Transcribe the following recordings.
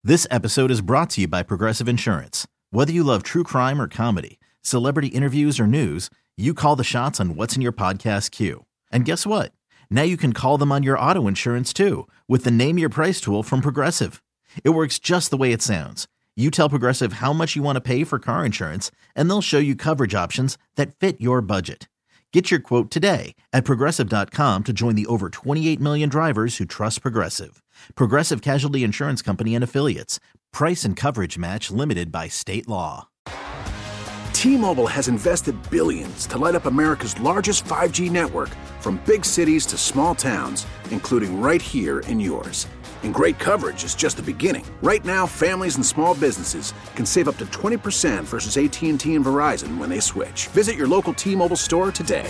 This episode is brought to you by Progressive Insurance. Whether you love true crime or comedy, celebrity interviews or news, you call the shots on what's in your podcast queue. And guess what? Now you can call them on your auto insurance too with the Name Your Price tool from Progressive. It works just the way it sounds. You tell Progressive how much you want to pay for car insurance, and they'll show you coverage options that fit your budget. Get your quote today at Progressive.com to join the over 28 million drivers who trust Progressive. Progressive Casualty Insurance Company and Affiliates. Price and coverage match limited by state law. T-Mobile has invested billions to light up America's largest 5G network, from big cities to small towns, including right here in yours. And great coverage is just the beginning. Right now, families and small businesses can save up to 20% versus AT&T and Verizon when they switch. Visit your local T-Mobile store today.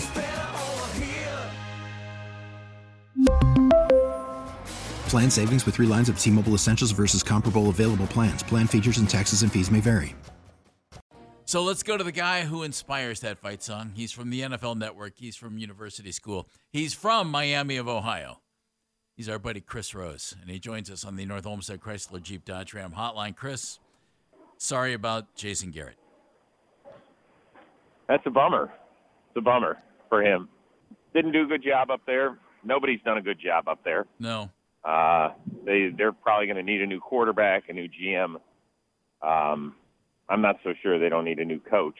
Plan savings with 3 lines of T-Mobile Essentials versus comparable available plans. Plan features and taxes and fees may vary. So let's go to the guy who inspires that fight song. He's from the NFL Network. He's from University School. He's from Miami of Ohio. He's our buddy Chris Rose, and he joins us on the North Olmsted Chrysler Jeep Dodge Ram hotline. Chris, sorry about Jason Garrett. That's a bummer. It's a bummer for him. Didn't do a good job up there. Nobody's done a good job up there. No. They're probably going to need a new quarterback, a new GM. I'm not so sure they don't need a new coach.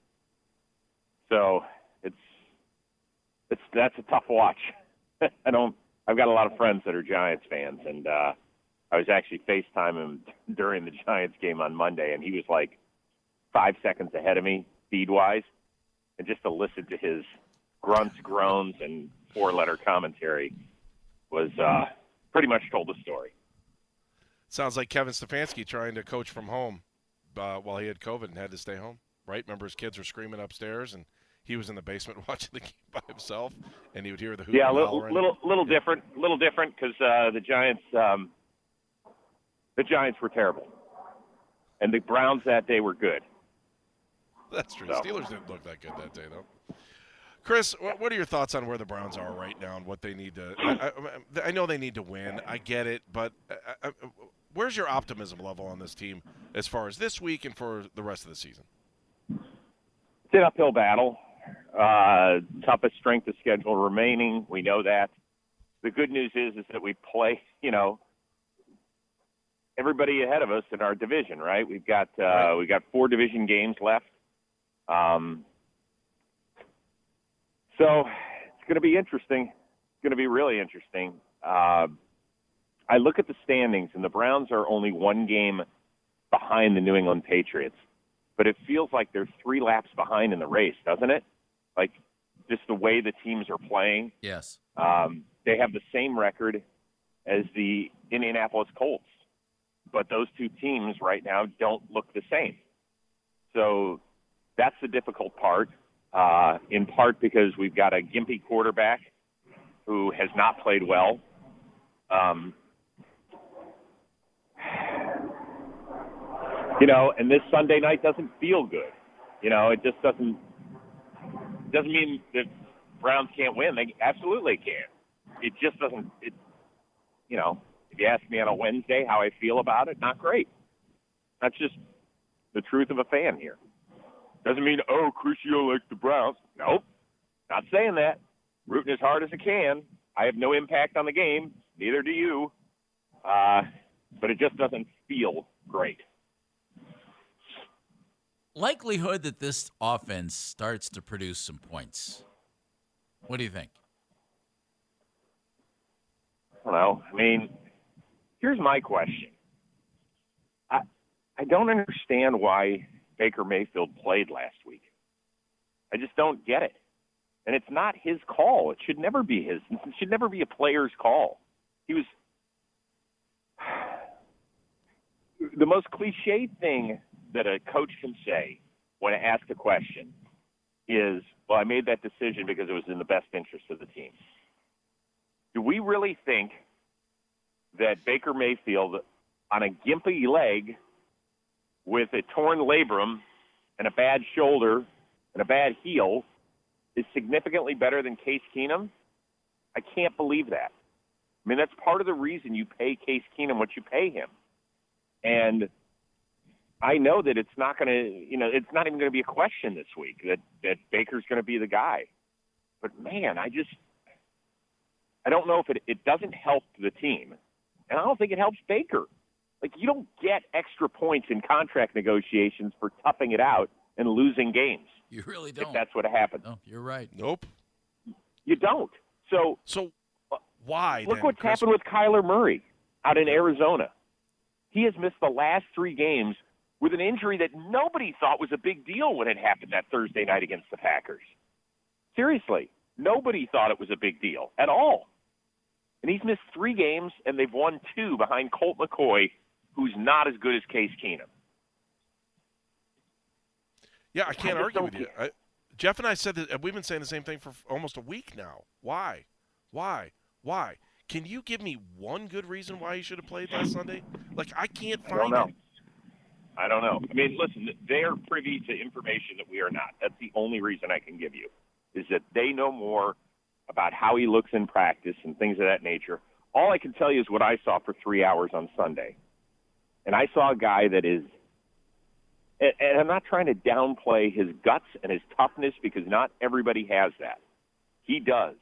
So that's a tough watch. I've got a lot of friends that are Giants fans, and I was actually FaceTiming him during the Giants game on Monday, and he was like 5 seconds ahead of me speed-wise, and just to listen to his grunts, groans, and 4-letter commentary was pretty much told the story. Sounds like Kevin Stefanski trying to coach from home while he had COVID and had to stay home, right? Remember his kids were screaming upstairs, and he was in the basement watching the game by himself, and he would hear the hooting. Yeah, little different because the Giants were terrible, and the Browns that day were good. That's true. So. Steelers didn't look that good that day, though. Chris, what are your thoughts on where the Browns are right now and what they need to I know they need to win. I get it, but where's your optimism level on this team as far as this week and for the rest of the season? It's an uphill battle. Toughest strength of schedule remaining. We know that. The good news is that we play, everybody ahead of us in our division, right? We've got 4 division games left. So it's going to be interesting. It's going to be really interesting. I look at the standings, and the Browns are only 1 game behind the New England Patriots. But it feels like they're 3 laps behind in the race, doesn't it? Like, just the way the teams are playing. Yes. They have the same record as the Indianapolis Colts. But those 2 teams right now don't look the same. So that's the difficult part, in part because we've got a gimpy quarterback who has not played well. And this Sunday night doesn't feel good. It just doesn't mean that Browns can't win. They absolutely can. It just doesn't. If you ask me on a Wednesday how I feel about it, not great. That's just the truth of a fan here. Doesn't mean, Chris, you don't like the Browns. Nope, not saying that. Rooting as hard as I can. I have no impact on the game. Neither do you. But it just doesn't feel great. Likelihood that this offense starts to produce some points. What do you think? I don't know. Here's my question. I don't understand why Baker Mayfield played last week. I just don't get it. And it's not his call. It should never be his. It should never be a player's call. He was the most cliched thing that a coach can say when asked a question is, well, I made that decision because it was in the best interest of the team. Do we really think that Baker Mayfield, on a gimpy leg with a torn labrum and a bad shoulder and a bad heel, is significantly better than Case Keenum? I can't believe that. That's part of the reason you pay Case Keenum what you pay him. And I know that it's not going to, it's not even going to be a question this week that Baker's going to be the guy. But, man, I don't know if it doesn't help the team. And I don't think it helps Baker. Like, you don't get extra points in contract negotiations for toughing it out and losing games. You really don't. If that's what happened. No, you're right. Nope. You don't. So why? Look then, what's Chris? happened with Kyler Murray out in Arizona. He has missed the last 3 games with an injury that nobody thought was a big deal when it happened that Thursday night against the Packers. Seriously, nobody thought it was a big deal at all. And he's missed 3 games, and they've won 2 behind Colt McCoy, who's not as good as Case Keenum. Yeah, I can't argue with you. Jeff and I said that we've been saying the same thing for almost a week now. Why? Can you give me one good reason why he should have played last Sunday? Like, I can't find it. I don't know. I mean, listen, they are privy to information that we are not. That's the only reason I can give you, is that they know more about how he looks in practice and things of that nature. All I can tell you is what I saw for 3 hours on Sunday. And I saw a guy that is, and I'm not trying to downplay his guts and his toughness because not everybody has that. He does.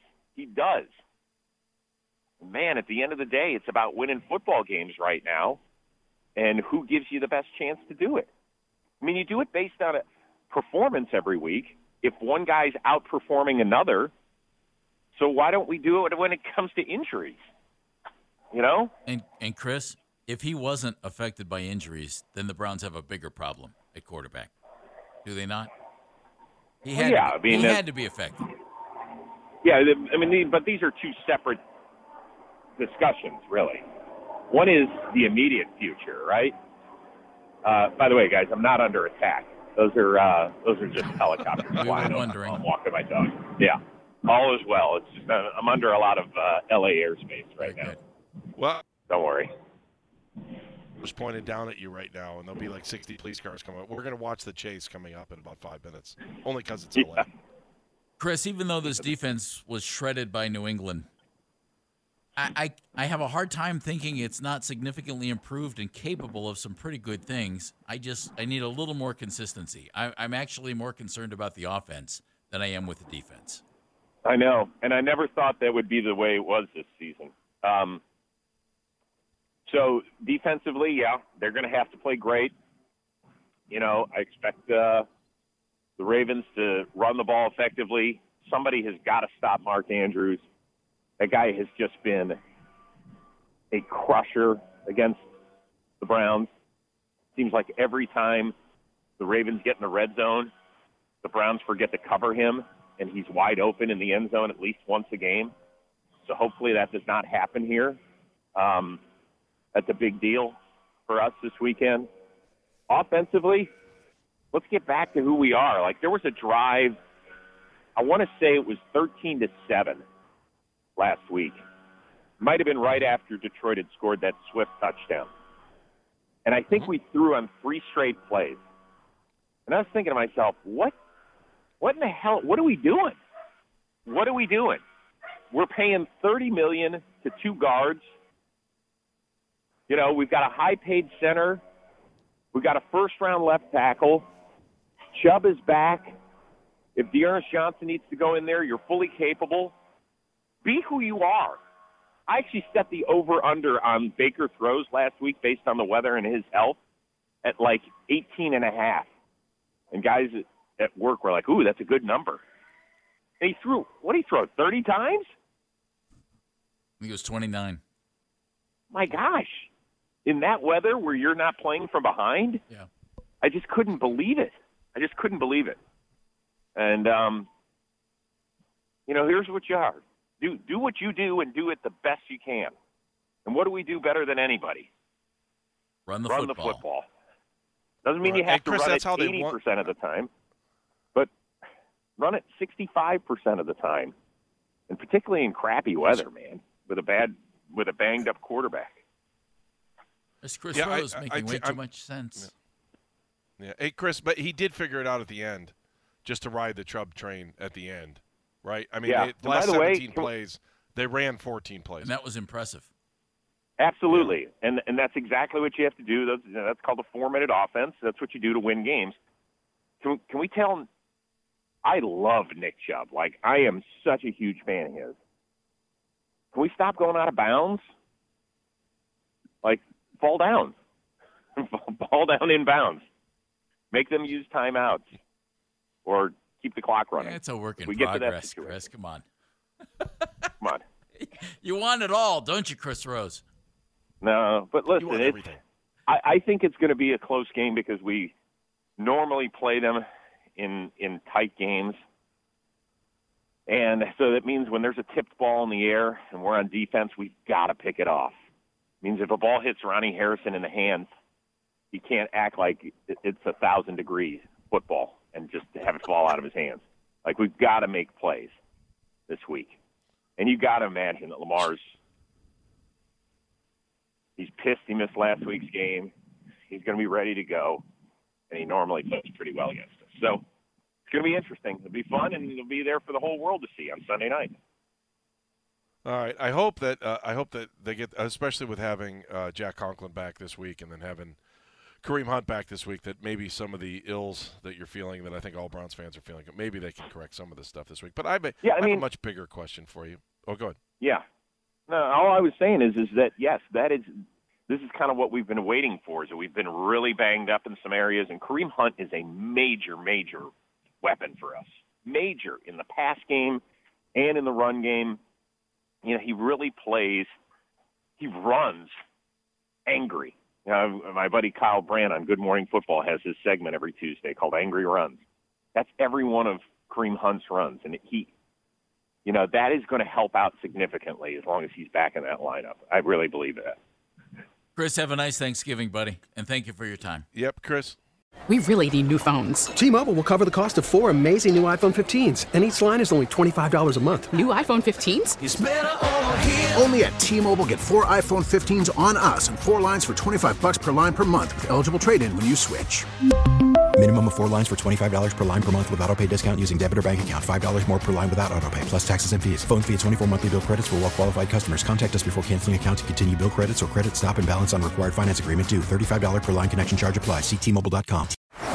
Man, at the end of the day, it's about winning football games right now and who gives you the best chance to do it. I mean, you do it based on a performance every week. If one guy's outperforming another, so why don't we do it when it comes to injuries? And Chris, if he wasn't affected by injuries, then the Browns have a bigger problem at quarterback. Do they not? He had to be affected. Yeah, I mean, but these are 2 separate discussions, really. One is the immediate future, right? By the way, guys, I'm not under attack. Those are just helicopters flying over. I'm walking my dog. Yeah, all is well. It's just I'm under a lot of LA airspace right now. Good. Well, don't worry. Just pointed down at you right now, and there'll be like 60 police cars coming up. We're going to watch the chase coming up in about 5 minutes, only because it's LA. Chris, even though this defense was shredded by New England, I have a hard time thinking it's not significantly improved and capable of some pretty good things. I need a little more consistency. I'm actually more concerned about the offense than I am with the defense. I know, and I never thought that would be the way it was this season. So defensively, yeah, they're going to have to play great. I expect the Ravens to run the ball effectively. Somebody has got to stop Mark Andrews. That guy has just been a crusher against the Browns. Seems like every time the Ravens get in the red zone, the Browns forget to cover him, and he's wide open in the end zone at least once a game. So hopefully that does not happen here. That's a big deal for us this weekend. Offensively, let's get back to who we are. Like, there was a drive, I want to say it was 13-7 last week. Might have been right after Detroit had scored that Swift touchdown. And I think we threw on 3 straight plays. And I was thinking to myself, what in the hell, what are we doing? What are we doing? We're paying $30 million to 2 guards. We've got a high-paid center. We've got a first-round left tackle. Chubb is back. If Dearness Johnson needs to go in there, you're fully capable. Be who you are. I actually set the over-under on Baker throws last week based on the weather and his health at like 18.5. And guys at work were like, ooh, that's a good number. And he threw, 30 times? I think it was 29. My gosh. In that weather where you're not playing from behind? Yeah. I just couldn't believe it. And, here's what you are. Do what you do and do it the best you can. And what do we do better than anybody? Run the football. Doesn't mean you have to run it 80% of the time, but run it 65% of the time, and particularly in crappy weather, man, with a banged up quarterback. This Chris Rose making way too much sense. Yeah. Hey, Chris, but he did figure it out at the end, just to ride the Chubb train at the end, right? I mean, the last 17 plays, they ran 14 plays. And that was impressive. Absolutely. And that's exactly what you have to do. That's called a 4-minute offense. That's what you do to win games. Can we tell him? I love Nick Chubb. Like, I am such a huge fan of his. Can we stop going out of bounds? Like, fall down. Ball down in bounds. Make them use timeouts or keep the clock running. Yeah, it's a work in progress, Chris. Come on. Come on. You want it all, don't you, Chris Rose? No, but listen, I think it's going to be a close game because we normally play them in tight games. And so that means when there's a tipped ball in the air and we're on defense, we've got to pick it off. It means if a ball hits Ronnie Harrison in the hands, he can't act like it's 1,000-degree football and just have it fall out of his hands. Like, we've got to make plays this week. And you got to imagine that he's pissed he missed last week's game. He's going to be ready to go, and he normally plays pretty well against us. So it's going to be interesting. It'll be fun, and it'll be there for the whole world to see on Sunday night. All right. I hope that they get, especially with having Jack Conklin back this week and then having Kareem Hunt back this week, that maybe some of the ills that you're feeling, that I think all Browns fans are feeling, maybe they can correct some of this stuff this week. But I have a much bigger question for you. Oh, go ahead. Yeah. No, all I was saying is that, yes, this is kind of what we've been waiting for, is that we've been really banged up in some areas, and Kareem Hunt is a major, major weapon for us. Major in the pass game and in the run game. You know, he really plays, he runs angry. My buddy Kyle Brandt on Good Morning Football has his segment every Tuesday called Angry Runs. That's every one of Kareem Hunt's runs, and that is going to help out significantly as long as he's back in that lineup. I really believe that. Chris, have a nice Thanksgiving, buddy, and thank you for your time. Yep, Chris. We really need new phones. T-Mobile will cover the cost of 4 amazing new iPhone 15s, and each line is only $25 a month. New iPhone 15s? It's better over here. Only at T-Mobile, get 4 iPhone 15s on us and 4 lines for $25 per line per month with eligible trade-in when you switch. Minimum of 4 lines for $25 per line per month with autopay discount using debit or bank account. $5 more per line without autopay, plus taxes and fees. Phone fee at 24 monthly bill credits for well-qualified customers. Contact us before canceling account to continue bill credits or credit stop and balance on required finance agreement due. $35 per line connection charge applies. See T-Mobile.com.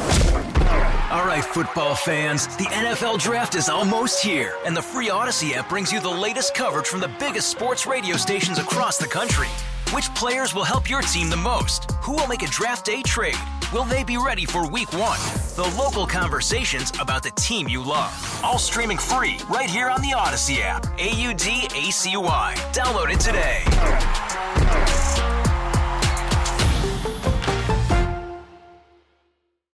All right, football fans, the NFL Draft is almost here, and the free Odyssey app brings you the latest coverage from the biggest sports radio stations across the country. Which players will help your team the most? Who will make a draft day trade? Will they be ready for week 1? The local conversations about the team you love. All streaming free right here on the Odyssey app. AUDACY. Download it today.